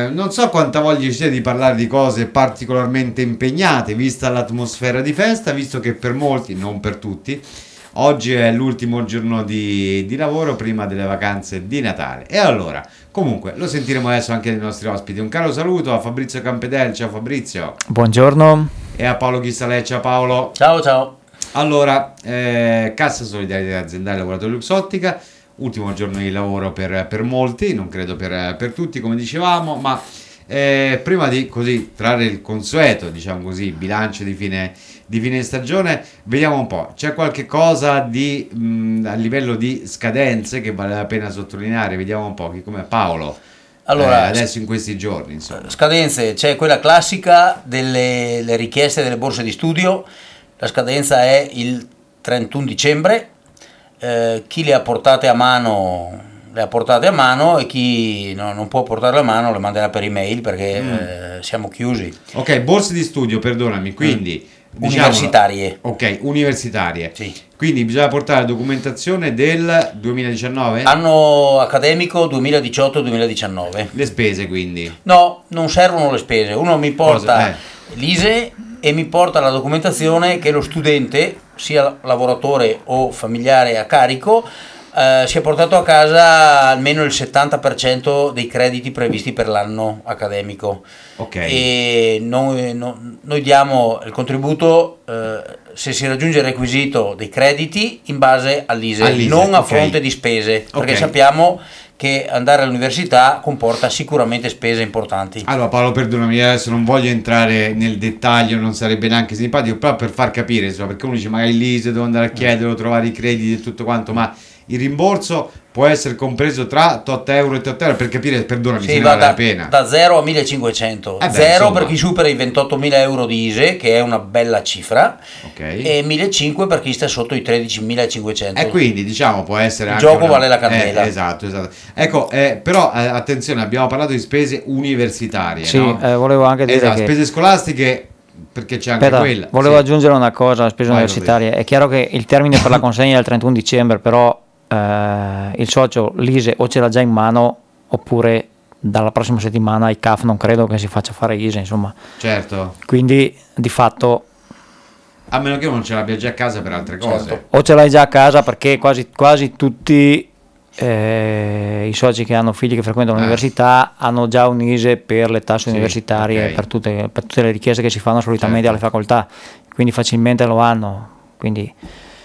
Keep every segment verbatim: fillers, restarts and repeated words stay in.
eh, non so quanta voglia ci sia di parlare di cose particolarmente impegnate, vista l'atmosfera di festa, visto che per molti, non per tutti, oggi è l'ultimo giorno di, di lavoro prima delle vacanze di Natale. E allora, comunque, lo sentiremo adesso anche dai nostri ospiti. Un caro saluto a Fabrizio Campedel, ciao Fabrizio. Buongiorno. E a Paolo Ghissalè, ciao Paolo. Ciao ciao. Allora, eh, Cassa Solidarietà Aziendale Lavoratori Luxottica, ultimo giorno di lavoro per, per molti, non credo per, per tutti come dicevamo, ma eh, prima di così trarre il consueto, diciamo così, bilancio di fine, di fine stagione, vediamo un po', c'è qualche cosa di, mh, a livello di scadenze che vale la pena sottolineare, vediamo un po', che come Paolo. Allora, eh, adesso in questi giorni, insomma. Scadenze, c'è quella classica delle le richieste delle borse di studio. La scadenza è il trentuno dicembre, eh, chi le ha portate a mano le ha portate a mano e chi no, non può portarle a mano le manderà per email perché mm. eh, siamo chiusi. Ok, borse di studio, perdonami, quindi mm. universitarie. Ok, universitarie. Sì. Quindi bisogna portare la documentazione del duemiladiciannove? Anno accademico duemiladiciotto duemiladiciannove. Le spese quindi? No, non servono le spese, uno mi porta eh. l'I S E E e mi porta la documentazione che lo studente, sia lavoratore o familiare a carico, eh, si è portato a casa almeno il settanta per cento dei crediti previsti per l'anno accademico. Ok. E noi, no, noi diamo il contributo eh, se si raggiunge il requisito dei crediti in base all'I S E E, all'I S E E, non a okay. fronte di spese, perché okay. sappiamo che andare all'università comporta sicuramente spese importanti. Allora Paolo, perdonami, adesso non voglio entrare nel dettaglio, non sarebbe neanche simpatico, però per far capire, insomma, perché uno dice magari l'I S E E devo andare a chiederlo, trovare i crediti e tutto quanto, ma il rimborso può essere compreso tra tot euro e tot euro, per capire, perdonami, sì, se ne va vale da, la pena. Da zero a millecinquecento, eh beh, zero insomma. per chi supera i ventottomila euro di I S E E, che è una bella cifra, okay. e millecinquecento per chi sta sotto i tredicimilacinquecento. E quindi diciamo può essere il anche gioco una... vale la candela. Eh, esatto, esatto. Ecco, eh, però eh, attenzione, abbiamo parlato di spese universitarie, sì, no? eh, volevo anche dire esatto, che... spese scolastiche, perché c'è anche Aspetta, quella. volevo sì. aggiungere una cosa, spese Vai, universitarie. È chiaro che il termine per la consegna è il trentuno dicembre, però eh, il socio l'I S E E o ce l'ha già in mano oppure dalla prossima settimana i C A F non credo che si faccia fare I S E E, insomma. Certo. Quindi di fatto... A meno che non ce l'abbia già a casa per altre cose. Certo. O ce l'hai già a casa, perché quasi, quasi tutti eh, i soci che hanno figli che frequentano eh. l'università hanno già un I S E E per le tasse Sì, universitarie, okay. per, tutte, per tutte le richieste che si fanno solitamente certo. alle facoltà, quindi facilmente lo hanno. Quindi...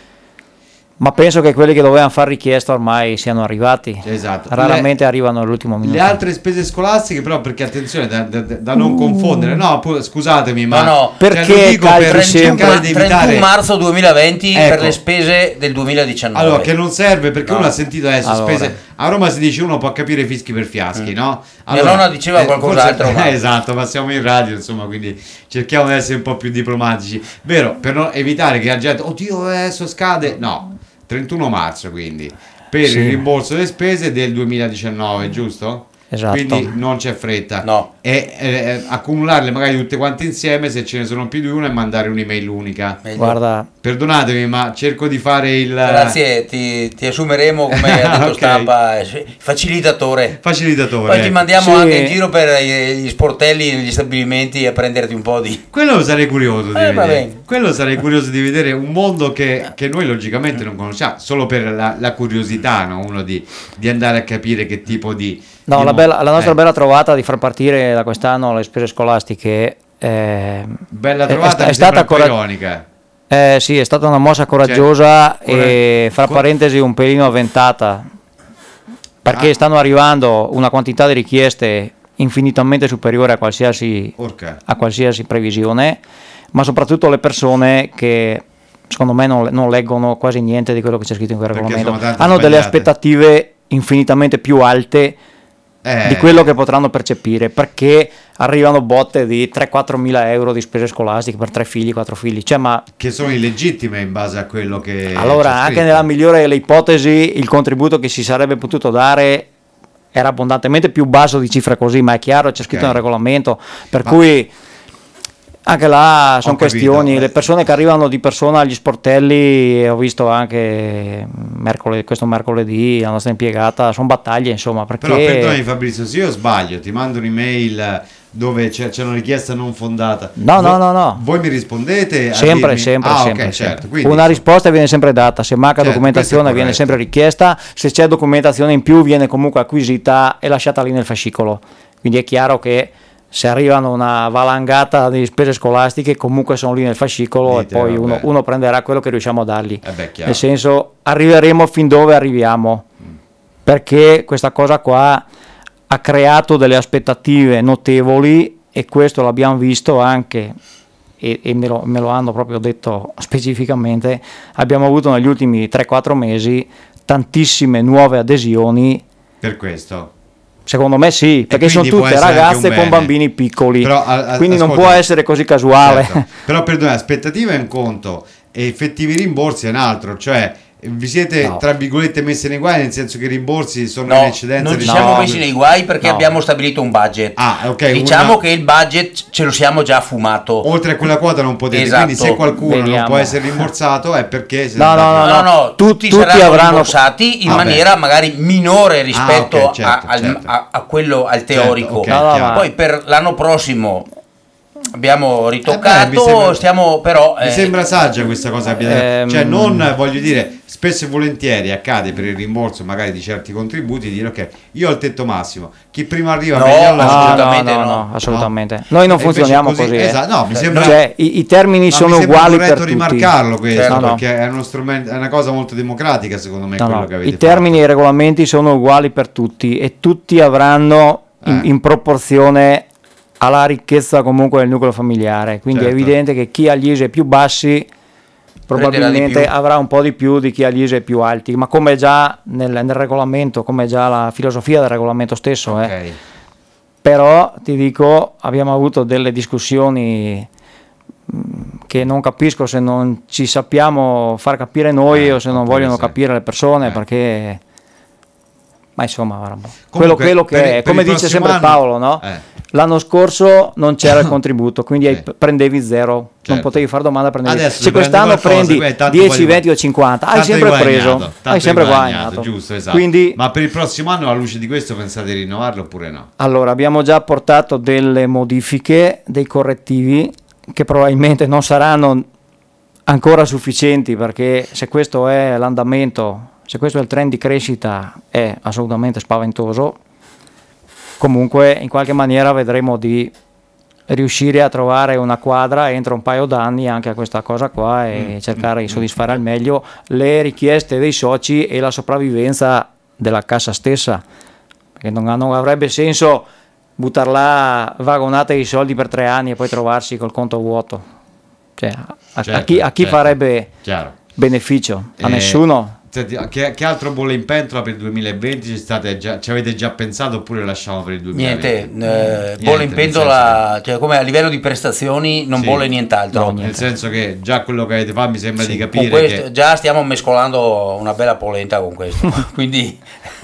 Ma penso che quelli che dovevano fare richiesta ormai siano arrivati. Esatto. Raramente le, arrivano all'ultimo minuto. Le altre spese scolastiche, però, perché attenzione da, da, da non uh. confondere, no, pu- scusatemi, ma no, no, perché cioè, lo dico per cercare di evitare trentuno marzo duemilaventi ecco. per le spese del duemiladiciannove. Allora, che non serve perché no. uno ha sentito adesso allora. spese. A Roma si dice uno può capire fischi per fiaschi, mm. no? Allora, mia nonna diceva eh, qualcos'altro. Forse, ma... eh, esatto, ma siamo in radio, insomma, quindi cerchiamo di essere un po' più diplomatici. Vero, per non evitare che la gente, oddio, adesso scade. No. trentuno marzo quindi per sì. il rimborso delle spese del duemiladiciannove, giusto? Esatto. Quindi non c'è fretta. No. E eh, accumularle magari tutte quante insieme se ce ne sono più di una e mandare un'email unica. Meglio. Guarda, perdonatemi, ma cerco di fare il grazie, ti, ti assumeremo come ha detto okay. Stampa, facilitatore. Facilitatore. Poi ti mandiamo sì. anche in giro per gli sportelli negli stabilimenti a prenderti un po' di. Quello sarei curioso di eh, vedere. Quello sarei curioso di vedere un mondo che, che noi logicamente non conosciamo, solo per la, la curiosità, no? Uno di, di andare a capire che tipo di. No, di la, mo- bella, la nostra eh. bella trovata di far partire da quest'anno le spese scolastiche eh, bella trovata, è, è, è stata cora- ironica. Eh, sì, è stata una mossa coraggiosa, cioè, e fra parentesi un pelino avventata, perché ah. stanno arrivando una quantità di richieste infinitamente superiore a qualsiasi, a qualsiasi previsione, ma soprattutto le persone che secondo me non, non leggono quasi niente di quello che c'è scritto in quel perché regolamento, hanno sbagliate. delle aspettative infinitamente più alte eh. di quello che potranno percepire, perché arrivano botte di tre quattro mila euro di spese scolastiche per tre figli, quattro figli, cioè, ma che sono illegittime in base a quello che allora c'è anche scritto. nella migliore delle ipotesi il contributo che si sarebbe potuto dare era abbondantemente più basso di cifre così, ma è chiaro, c'è scritto okay. nel regolamento, per ma... cui Anche là sono Ho capito. questioni, le persone che arrivano di persona agli sportelli, ho visto anche mercoledì, questo mercoledì la nostra impiegata, sono battaglie insomma, perché... Però perdonami Fabrizio, se io sbaglio, ti mando un'email dove c'è, c'è una richiesta non fondata. No, voi, no, no, no. Voi mi rispondete? A sempre, dirmi... sempre, ah, sempre, okay, sempre. certo. Quindi, una risposta viene sempre data, se manca certo, documentazione viene sempre richiesta, se c'è documentazione in più viene comunque acquisita e lasciata lì nel fascicolo. Quindi è chiaro che se arrivano una valangata di spese scolastiche comunque sono lì nel fascicolo. Dite, e poi uno, uno prenderà quello che riusciamo a dargli, eh beh, nel senso arriveremo fin dove arriviamo, mm. perché questa cosa qua ha creato delle aspettative notevoli e questo l'abbiamo visto anche e, e me, lo, me lo hanno proprio detto specificamente. Abbiamo avuto negli ultimi tre quattro mesi tantissime nuove adesioni per questo. Secondo me sì, perché sono tutte ragazze con bambini piccoli, però, a, a, quindi ascolta, non può essere così casuale. Certo. Però perdona, aspettativa è un conto e effettivi rimborsi è un altro, cioè vi siete no. tra virgolette messi nei guai, nel senso che i rimborsi sono no, in eccedenza? Non ci siamo no. messi nei guai perché no. abbiamo stabilito un budget. Ah, okay, diciamo una... che il budget ce lo siamo già fumato. Oltre a quella quota non potete, esatto. quindi se qualcuno Vediamo. non può essere rimborsato è perché se no, no, no, no, no, no, tutti, tutti saranno avranno... rimborsati in ah, maniera beh. magari minore rispetto ah, okay, certo, a, al, certo. A, a quello al teorico. Certo, okay, no, no, poi per l'anno prossimo abbiamo ritoccato, eh beh, sembra, stiamo però mi eh, sembra saggia questa cosa, ehm, cioè non voglio dire, spesso e volentieri accade per il rimborso magari di certi contributi di dire ok, io ho il tetto massimo, chi prima arriva no, meglio no, assolutamente no, no, no, assolutamente no. Noi non e funzioniamo così, così, esatto, no, mi sembra, cioè, i, i termini sono uguali per tutti. Rimarcarlo questo, certo. perché no. è uno strumento, è una cosa molto democratica secondo me, no, quello no. che avete i termini fatto. e i regolamenti sono uguali per tutti e tutti avranno in, eh. in proporzione alla ricchezza comunque del nucleo familiare, quindi certo. è evidente che chi ha gli I S E E più bassi probabilmente avrà un po' di più di chi ha gli I S E E più alti, ma come già nel, nel regolamento, come già la filosofia del regolamento stesso. Okay. Eh. Però ti dico, abbiamo avuto delle discussioni che non capisco se non ci sappiamo far capire noi eh, o se non vogliono sì. capire le persone, eh. perché... Ma insomma, Comunque, quello, quello che per, è, come dice sempre anno, Paolo, no? Eh. L'anno scorso non c'era il contributo, quindi eh. prendevi zero, certo. non potevi fare domanda, prendevi zero. Se quest'anno prendi dieci, venti o cinquanta, hai sempre preso, hai sempre guadagnato. Giusto, esatto. Quindi, ma per il prossimo anno, alla luce di questo, pensate di rinnovarlo oppure no? Allora, abbiamo già portato delle modifiche, dei correttivi, che probabilmente non saranno ancora sufficienti, perché se questo è l'andamento... Se questo è il trend di crescita è assolutamente spaventoso, comunque in qualche maniera vedremo di riuscire a trovare una quadra entro un paio d'anni anche a questa cosa qua e mm. cercare di soddisfare al meglio le richieste dei soci e la sopravvivenza della cassa stessa, perché non, non avrebbe senso buttar là vagonate di soldi per tre anni e poi trovarsi col conto vuoto, cioè, a, certo, a chi, a chi certo. farebbe Chiaro. beneficio? A eh. nessuno. Che, che altro bolle in pentola per il duemilaventi? Ci, state già, ci avete già pensato oppure lasciamo per il duemilaventi? Niente, eh, niente bolle in pentola, che... cioè come a livello di prestazioni non sì, bolle nient'altro. No, niente. Nel senso che già quello che avete fatto mi sembra sì, di capire questo, che... Già stiamo mescolando una bella polenta con questo, quindi...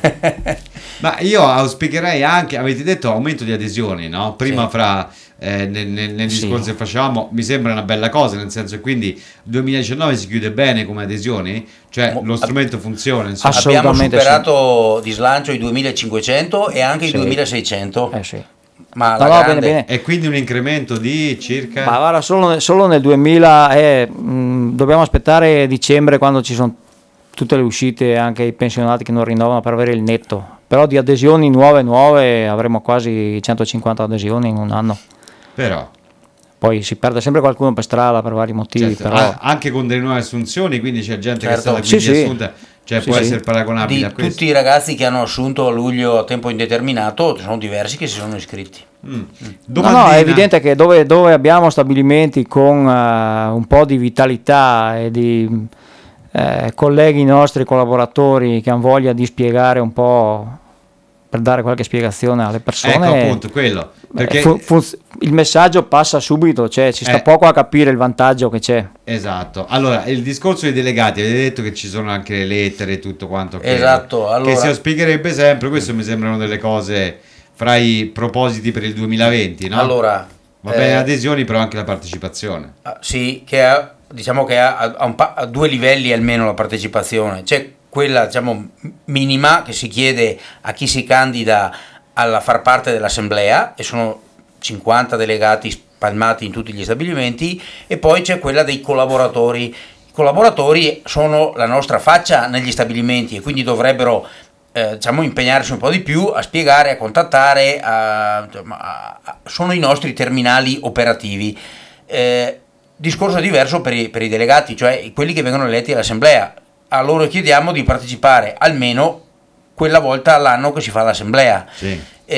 Ma io auspicherei anche, avete detto aumento di adesioni, no? Prima sì. fra... Eh, nel, nel, nel discorso sì. che facevamo mi sembra una bella cosa, nel senso che quindi duemiladiciannove si chiude bene come adesioni, cioè Mo, lo strumento ab- funziona insomma. Abbiamo superato sì. di slancio i duemilacinquecento e anche sì. i duemilaseicento eh sì. ma no, la no, bene, bene. E quindi un incremento di circa ma guarda, solo, solo nel duemila eh, mh, dobbiamo aspettare dicembre quando ci sono tutte le uscite, anche i pensionati che non rinnovano, per avere il netto, però di adesioni nuove nuove avremo quasi centocinquanta adesioni in un anno. Però poi si perde sempre qualcuno per strada per vari motivi, certo, però... anche con delle nuove assunzioni, quindi c'è gente certo. che è stata sì, quindi sì. assunta, cioè sì, può sì. essere paragonabile di a questo. Tutti i ragazzi che hanno assunto a luglio a tempo indeterminato, sono diversi che si sono iscritti. Mm. No, no, è evidente che dove, dove abbiamo stabilimenti con uh, un po' di vitalità e di eh, colleghi nostri, collaboratori che hanno voglia di spiegare un po', per dare qualche spiegazione alle persone, ecco appunto quello, perché fu, fu, il messaggio passa subito, cioè ci sta eh, poco a capire il vantaggio che c'è. Esatto. Allora il discorso dei delegati, avete detto che ci sono anche le lettere e tutto quanto, esatto, che, allora... che si spiegherebbe sempre. Questo mi sembrano delle cose fra i propositi per il duemilaventi, no? Allora Va bene le adesioni, però anche la partecipazione. Uh, sì, che ha, diciamo che ha, ha, un pa- ha due livelli almeno la partecipazione. C'è quella, diciamo, minima che si chiede a chi si candida a far parte dell'assemblea, e sono cinquanta delegati spalmati in tutti gli stabilimenti, e poi c'è quella dei collaboratori. I collaboratori sono la nostra faccia negli stabilimenti e quindi dovrebbero eh, diciamo impegnarsi un po' di più a spiegare, a contattare, a, a, a, sono i nostri terminali operativi. Eh, discorso diverso per i, per i delegati, cioè quelli che vengono eletti all'assemblea. A loro chiediamo di partecipare almeno quella volta all'anno che si fa l'assemblea. Sì.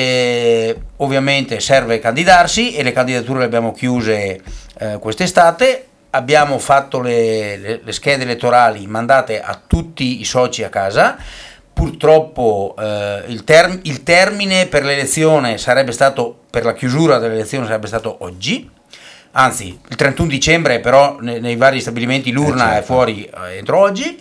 E ovviamente serve candidarsi, e le candidature le abbiamo chiuse eh, quest'estate. Abbiamo fatto le, le, le schede elettorali mandate a tutti i soci a casa. Purtroppo eh, il, term- il termine per l'elezione sarebbe stato, per la chiusura dell'elezione sarebbe stato oggi, anzi il trentuno dicembre, però nei, nei vari stabilimenti l'urna eh certo. è fuori eh, entro oggi.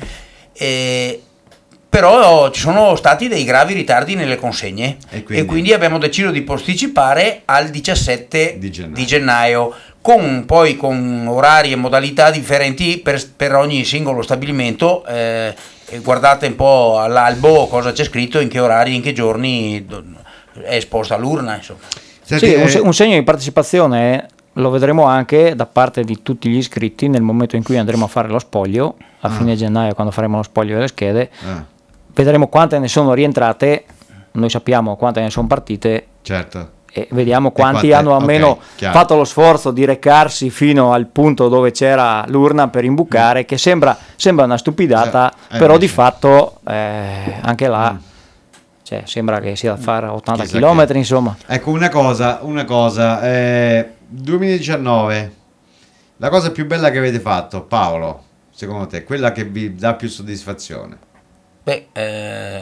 E però ci sono stati dei gravi ritardi nelle consegne e quindi, e quindi abbiamo deciso di posticipare al diciassette di gennaio, di gennaio con, poi con orari e modalità differenti per, per ogni singolo stabilimento. Eh, e guardate un po' all'albo cosa c'è scritto, in che orari, in che giorni è esposta l'urna, insomma. Sì, un, un segno di partecipazione lo vedremo anche da parte di tutti gli iscritti nel momento in cui andremo a fare lo spoglio a ah. fine gennaio, quando faremo lo spoglio delle schede. Ah. Vedremo quante ne sono rientrate, noi sappiamo quante ne sono partite, certo, e vediamo quanti quante, hanno almeno okay, fatto lo sforzo di recarsi fino al punto dove c'era l'urna per imbucare, mm. che sembra, sembra una stupidata, eh, però di fatto eh, anche là mm. cioè, sembra che sia da fare ottanta Chissà chilometri che... insomma. Ecco, una cosa, una cosa eh, duemiladiciannove, la cosa più bella che avete fatto, Paolo, secondo te, quella che vi dà più soddisfazione? Beh, eh,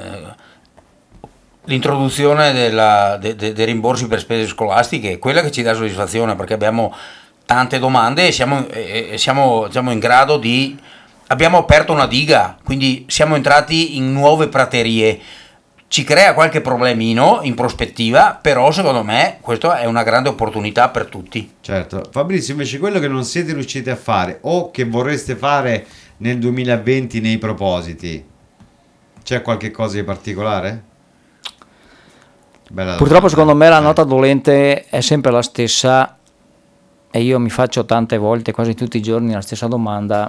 l'introduzione della, de, de, dei rimborsi per spese scolastiche è quella che ci dà soddisfazione, perché abbiamo tante domande e siamo, e siamo, siamo in grado di... abbiamo aperto una diga, quindi siamo entrati in nuove praterie. Ci crea qualche problemino in prospettiva, però secondo me questa è una grande opportunità per tutti. Certo. Fabrizio, invece, quello che non siete riusciti a fare o che vorreste fare nel duemilaventi nei propositi, c'è qualche cosa di particolare? Bella Purtroppo domanda. Secondo me la nota dolente è sempre la stessa, e io mi faccio tante volte, quasi tutti i giorni, la stessa domanda.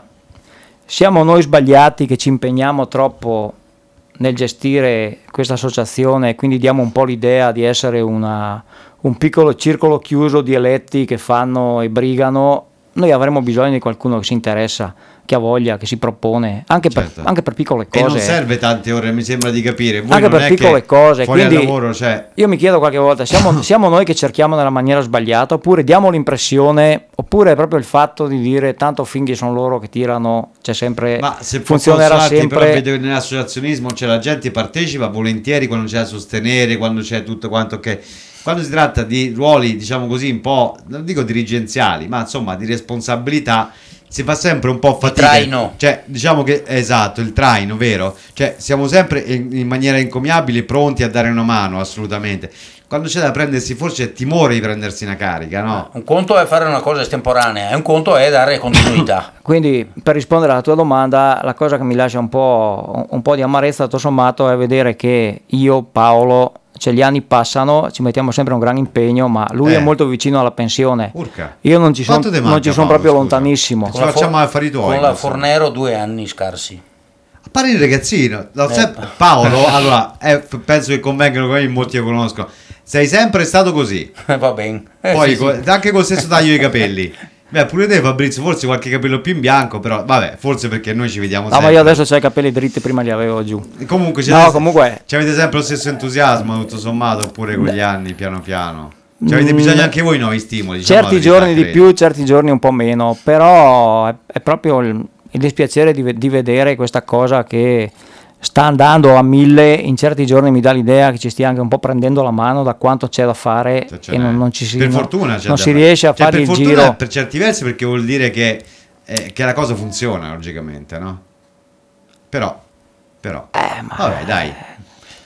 Siamo noi sbagliati che ci impegniamo troppo nel gestire questa associazione e quindi diamo un po' l'idea di essere una, un piccolo circolo chiuso di eletti che fanno e brigano? Noi avremmo bisogno di qualcuno che si interessa, che ha voglia, che si propone, anche, certo. per, anche per piccole cose. E non serve tante ore, mi sembra di capire. Voi anche non per è piccole che cose. Fuori Quindi al lavoro, cioè... io mi chiedo qualche volta, siamo, siamo noi che cerchiamo nella maniera sbagliata, oppure diamo l'impressione, oppure è proprio il fatto di dire tanto finché sono loro che tirano, c'è sempre, ma se funzionerà sempre. Però vedo che nell'associazionismo c'è la gente partecipa volentieri quando c'è da sostenere, quando c'è tutto quanto che... Quando si tratta di ruoli, diciamo così, un po', non dico dirigenziali, ma insomma di responsabilità, si fa sempre un po' fatica. Il traino. Cioè, diciamo che, esatto, il traino, vero? Cioè, siamo sempre in, in maniera encomiabile pronti a dare una mano, assolutamente. Quando c'è da prendersi, forse c'è timore di prendersi una carica, no? Un conto è fare una cosa estemporanea, e un conto è dare continuità. Quindi, per rispondere alla tua domanda, la cosa che mi lascia un po', un po' di amarezza, tutto sommato, è vedere che io, Paolo... cioè gli anni passano, ci mettiamo sempre un gran impegno, ma lui eh. è molto vicino alla pensione. Urca. Io non ci sono non ci sono proprio scusa. lontanissimo. Ci facciamo affari tuoi. Con la Fornero due anni scarsi. A parte il ragazzino, eh. Paolo, allora, eh, penso che convengano con me, molti lo conoscono. Sei sempre stato così. Va bene. Eh, Poi sì, co- sì. anche con lo stesso taglio di capelli. Beh, pure te, Fabrizio, forse qualche capello più in bianco, però vabbè, forse perché noi ci vediamo sempre. No, ma io adesso c'ho i capelli dritti, prima li avevo giù. E comunque, no, comunque ci avete sempre lo stesso entusiasmo, tutto sommato, oppure con gli anni, piano piano. Ci avete bisogno anche voi nuovi stimoli. Diciamo certi giorni di più, certi giorni un po' meno, però è, è proprio il, il dispiacere di, di vedere questa cosa che sta andando a mille, in certi giorni mi dà l'idea che ci stia anche un po' prendendo la mano da quanto c'è da fare, cioè, e non, non ci si, per non, fortuna c'è non da si fare. riesce a cioè, fare per il fortuna, giro per certi versi, perché vuol dire che, eh, che la cosa funziona logicamente, no? Però però eh, ma vabbè, dai.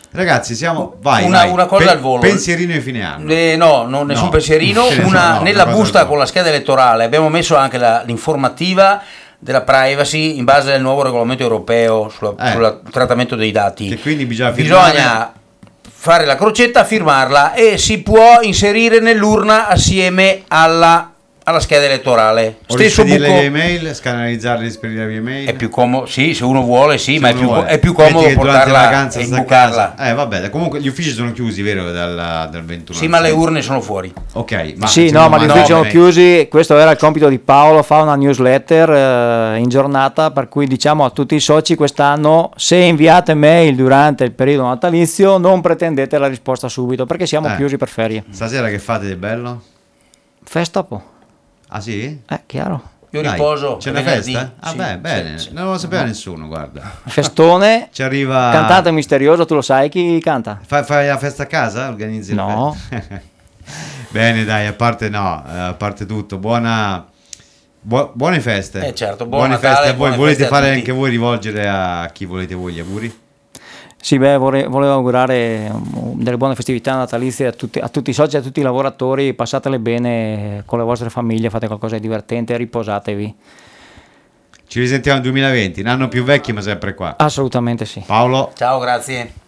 Ragazzi, siamo. Vai, una, vai. una cosa Pe- al volo. Pensierino di fine anno. Eh, no, non nessun No. pensierino. Che ne so, Una, no, nella una cosa busta al volo. con la scheda elettorale abbiamo messo anche la- l'informativa della privacy in base al nuovo regolamento europeo sul Eh. trattamento dei dati. Che quindi bisogna firmare- Bisogna fare la crocetta, firmarla e si può inserire nell'urna assieme alla, alla scheda elettorale. O Stesso rispedirle buco. via email, scanalizzarle e spedire via email. È più comodo, sì, se uno vuole, sì, Se ma è uno più, vuole. è più Metti comodo che durante portarla la vacanza e sta a imbucarla. casa. Eh, vabbè, comunque gli uffici sono chiusi, vero, dal, dal ventuno. Sì, ma le urne sono fuori. Ok, ma sì, se no, uno ma gli manda uffici sono email- chiusi. Questo era il compito di Paolo, fa una newsletter eh, in giornata, per cui diciamo a tutti i soci quest'anno: se inviate mail durante il periodo natalizio non pretendete la risposta subito, perché siamo Eh. chiusi per ferie. Stasera che fate di bello? Festa po'. Ah sì? Eh, chiaro. Io Dai, riposo. c'è una venerdì. festa? Ah Sì, beh, bene, sì, sì. non lo sapeva nessuno, guarda. Festone, Ci arriva... cantante misterioso, tu lo sai chi canta? Fai, fai la festa a casa? Organizzi la No. festa? Bene, dai, a parte no, eh, a parte tutto, buona... buo- buone feste. Eh, certo, buon buone Natale, feste a voi. buone Volete feste a fare tutti. anche voi, rivolgere a chi volete voi gli auguri? Sì, beh, vorrei- volevo augurare um, delle buone festività natalizie a tutti, a tutti i soci, a tutti i lavoratori. Passatele bene con le vostre famiglie, fate qualcosa di divertente, riposatevi. Ci risentiamo nel duemilaventi, un anno più vecchio ma sempre qua. Assolutamente sì. Paolo? Ciao, grazie.